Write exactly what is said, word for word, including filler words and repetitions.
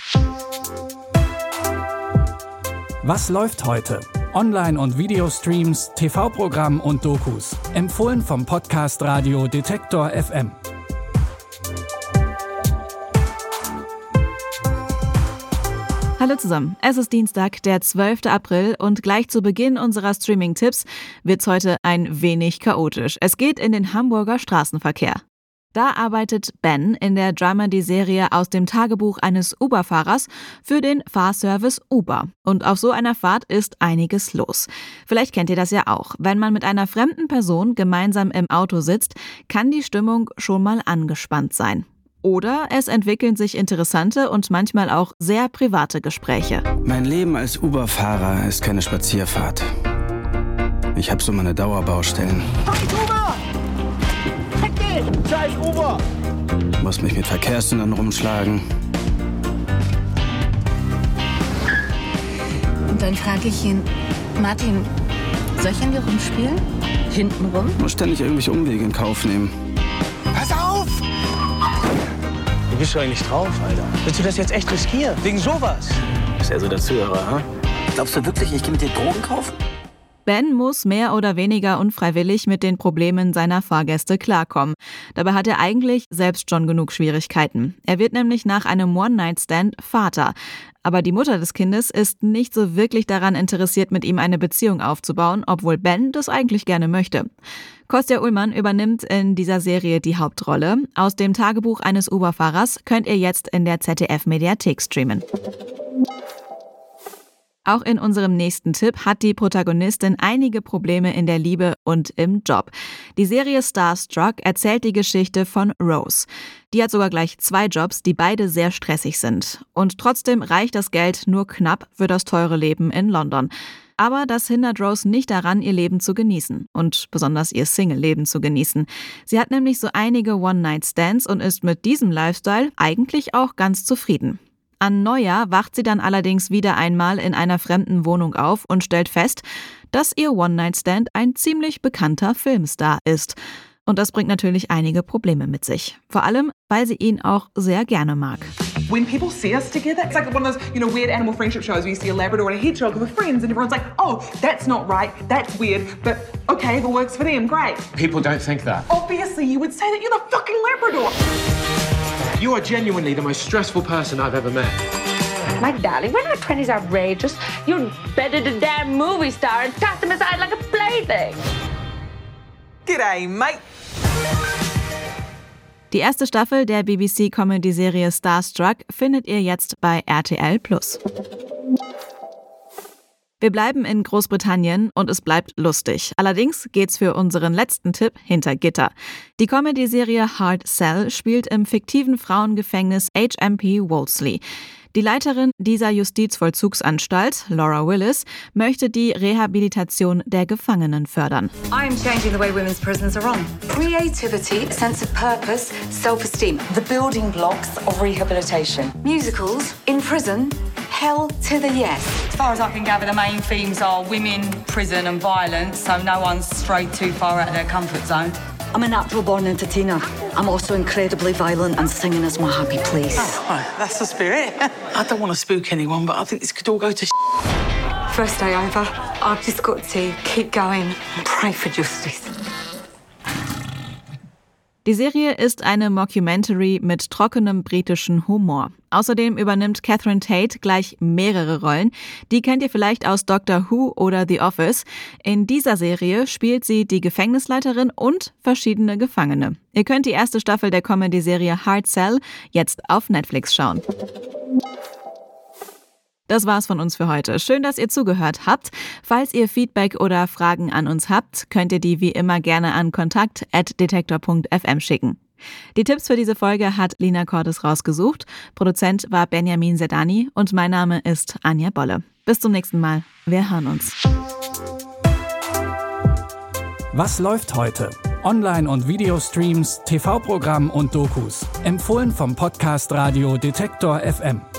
Was läuft heute? Online- und Videostreams, T V-Programm und Dokus. Empfohlen vom Podcast Radio Detektor F M. Hallo zusammen, es ist Dienstag, der zwölfte April und gleich zu Beginn unserer Streaming-Tipps wird's heute ein wenig chaotisch. Es geht in den Hamburger Straßenverkehr. Da arbeitet Ben in der Dramedy-Serie aus dem Tagebuch eines Uber-Fahrers für den Fahrservice Uber. Und auf so einer Fahrt ist einiges los. Vielleicht kennt ihr das ja auch. Wenn man mit einer fremden Person gemeinsam im Auto sitzt, kann die Stimmung schon mal angespannt sein. Oder es entwickeln sich interessante und manchmal auch sehr private Gespräche. Mein Leben als Uber-Fahrer ist keine Spazierfahrt. Ich habe so meine Dauerbaustellen. Scheiß Uber! Weg dich! Scheiß Uber! Muss mich mit Verkehrssündern rumschlagen. Und dann frage ich ihn, Martin, soll ich an dir rumspielen? Hintenrum? Muss ständig irgendwelche Umwege in Kauf nehmen. Pass auf! Wie bist du eigentlich drauf, Alter? Willst du das jetzt echt riskieren? Wegen sowas? Ist er so der Zuhörer, ha? Glaubst du wirklich, ich gehe mit dir Drogen kaufen? Ben muss mehr oder weniger unfreiwillig mit den Problemen seiner Fahrgäste klarkommen. Dabei hat er eigentlich selbst schon genug Schwierigkeiten. Er wird nämlich nach einem One-Night-Stand Vater. Aber die Mutter des Kindes ist nicht so wirklich daran interessiert, mit ihm eine Beziehung aufzubauen, obwohl Ben das eigentlich gerne möchte. Kostja Ullmann übernimmt in dieser Serie die Hauptrolle. Aus dem Tagebuch eines Uber-Fahrers könnt ihr jetzt in der Z D F-Mediathek streamen. Auch in unserem nächsten Tipp hat die Protagonistin einige Probleme in der Liebe und im Job. Die Serie Starstruck erzählt die Geschichte von Rose. Die hat sogar gleich zwei Jobs, die beide sehr stressig sind. Und trotzdem reicht das Geld nur knapp für das teure Leben in London. Aber das hindert Rose nicht daran, ihr Leben zu genießen und besonders ihr Single-Leben zu genießen. Sie hat nämlich so einige One-Night-Stands und ist mit diesem Lifestyle eigentlich auch ganz zufrieden. An Neujahr wacht sie dann allerdings wieder einmal in einer fremden Wohnung auf und stellt fest, dass ihr One-Night-Stand ein ziemlich bekannter Filmstar ist. Und das bringt natürlich einige Probleme mit sich. Vor allem, weil sie ihn auch sehr gerne mag. When people see us together, it's like one of those, you know, weird animal friendship shows where you see a Labrador and a hedgehog with friends and everyone's like, oh, that's not right, that's weird, but okay, if it works for them, great. People don't think that. Obviously, you would say that you're the fucking Labrador. You are genuinely the most stressful person I've ever met. My darling, when our twenties outrageous, you'd better the damn movie star and toss them aside like a plaything. G'day, mate. Die erste Staffel der B B C-Comedy-Serie Starstruck findet ihr jetzt bei R T L plus. Wir bleiben in Großbritannien und es bleibt lustig. Allerdings geht's für unseren letzten Tipp hinter Gitter. Die Comedy-Serie Hard Cell spielt im fiktiven Frauengefängnis H M P Wolseley. Die Leiterin dieser Justizvollzugsanstalt, Laura Willis, möchte die Rehabilitation der Gefangenen fördern. I am changing the way women's prisons are run. Creativity, a sense of purpose, self-esteem. The building blocks of rehabilitation. Musicals, in prison, hell to the yes. As far as I can gather, the main themes are women, prison and violence, so no one's strayed too far out of their comfort zone. I'm a natural born entertainer. I'm also incredibly violent and singing is my happy place. Oh, right, that's the spirit. I don't want to spook anyone, but I think this could all go to First day over, I've just got to keep going and pray for justice. Die Serie ist eine Mockumentary mit trockenem britischen Humor. Außerdem übernimmt Catherine Tate gleich mehrere Rollen. Die kennt ihr vielleicht aus Doctor Who oder The Office. In dieser Serie spielt sie die Gefängnisleiterin und verschiedene Gefangene. Ihr könnt die erste Staffel der Comedy-Serie Hard Cell jetzt auf Netflix schauen. Das war's von uns für heute. Schön, dass ihr zugehört habt. Falls ihr Feedback oder Fragen an uns habt, könnt ihr die wie immer gerne an kontakt at detektor punkt f m schicken. Die Tipps für diese Folge hat Lina Cordes rausgesucht. Produzent war Benjamin Sedani und mein Name ist Anja Bolle. Bis zum nächsten Mal. Wir hören uns. Was läuft heute? Online- und Videostreams, T V-Programm und Dokus. Empfohlen vom Podcast Radio Detektor F M.